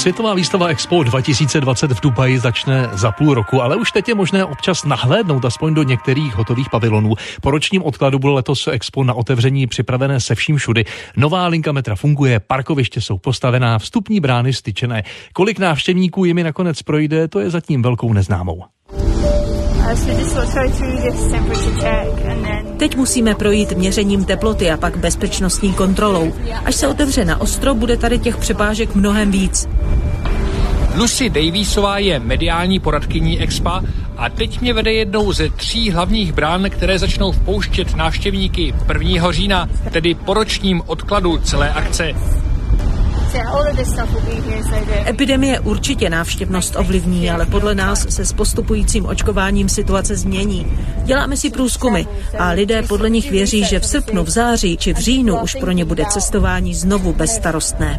Světová výstava Expo 2020 v Dubaji začne za půl roku, ale už teď je možné občas nahlédnout aspoň do některých hotových pavilonů. Po ročním odkladu bylo letos Expo na otevření připravené se vším všudy. Nová linka metra funguje, parkoviště jsou postavená, vstupní brány styčené. Kolik návštěvníků jimi nakonec projde, to je zatím velkou neznámou. Teď musíme projít měřením teploty a pak bezpečnostní kontrolou. Až se otevře na ostro, bude tady těch přepážek mnohem víc. Lucy Daviesová je mediální poradkyní Expa a teď mě vede jednou ze 3 hlavních brán, které začnou vpouštět návštěvníky 1. října, tedy po ročním odkladu celé akce. Epidemie určitě návštěvnost ovlivní, ale podle nás se s postupujícím očkováním situace změní. Děláme si průzkumy a lidé podle nich věří, že v srpnu, v září či v říjnu už pro ně bude cestování znovu bezstarostné.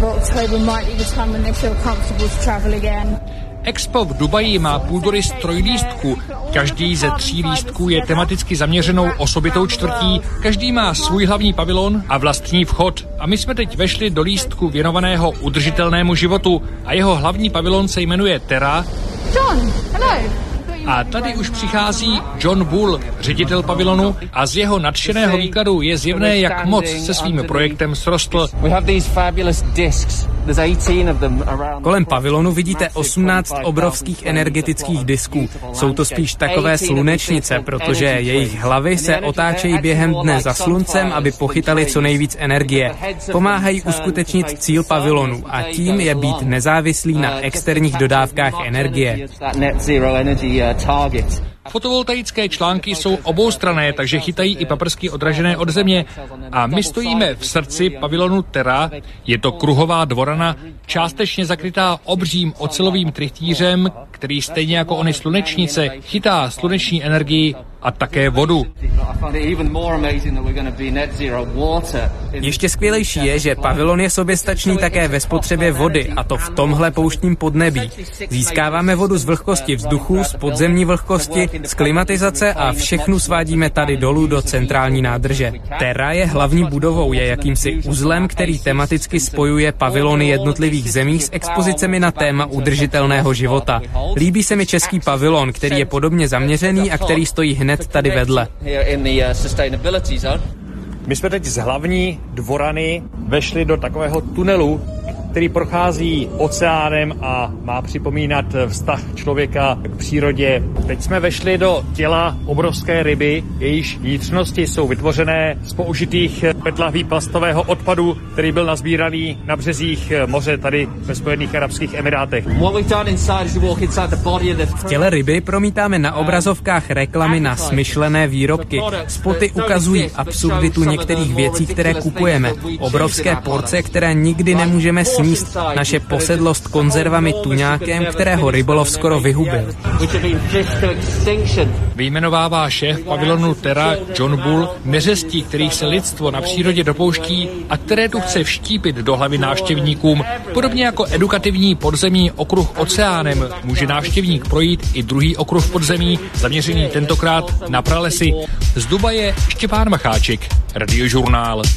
Expo v Dubaji má půldory z 3 lístků. Každý ze 3 lístků je tematicky zaměřenou osobitou čtvrtí, každý má svůj hlavní pavilon a vlastní vchod. A my jsme teď vešli do lístku věnovaného udržitelnému životu a jeho hlavní pavilon se jmenuje Terra. John, hello. A tady už přichází John Bull, ředitel pavilonu, a z jeho nadšeného výkladu je zjevné, jak moc se svým projektem srostl. Kolem pavilonu vidíte 18 obrovských energetických disků. Jsou to spíš takové slunečnice, protože jejich hlavy se otáčejí během dne za sluncem, aby pochytali co nejvíc energie. Pomáhají uskutečnit cíl pavilonu a tím je být nezávislý na externích dodávkách energie. Fotovoltaické články jsou oboustranné, takže chytají i paprsky odražené od země. A my stojíme v srdci pavilonu Terra. Je to kruhová dvorana, částečně zakrytá obřím ocelovým trychtýřem, který stejně jako ony slunečnice chytá sluneční energii a také vodu. Ještě skvělejší je, že pavilon je soběstačný také ve spotřebě vody, a to v tomhle pouštním podnebí. Získáváme vodu z vlhkosti vzduchu, z podzemní vlhkosti, z klimatizace a všechnu svádíme tady dolů do centrální nádrže. Terra je hlavní budovou, je jakýmsi uzlem, který tematicky spojuje pavilony jednotlivých zemí s expozicemi na téma udržitelného života. Líbí se mi český pavilon, který je podobně zaměřený a který stojí hned tady vedle. My jsme teď z hlavní dvorany vešli do takového tunelu, který prochází oceánem a má připomínat vztah člověka k přírodě. Teď jsme vešli do těla obrovské ryby, jejíž vnitřnosti jsou vytvořené z použitých PET lahví plastového odpadu, který byl nazbíraný na březích moře tady ve Spojených arabských emirátech. V těle ryby promítáme na obrazovkách reklamy na smyšlené výrobky. Spoty ukazují absurditu některých věcí, které kupujeme. Obrovské porce, které nikdy nemůžeme sníst. Naše posedlost konzervami tuňákem, kterého rybolov skoro vyhubil. Vyjmenovává šéf pavilonu Terra John Bull neřestí, kterých se lidstvo na přírodě dopouští a které tu chce vštípit do hlavy návštěvníkům. Podobně jako edukativní podzemní okruh oceánem může návštěvník projít i druhý okruh podzemí, zaměřený tentokrát na pralesy. Z Dubaje Štěpán Macháček, Radiožurnál.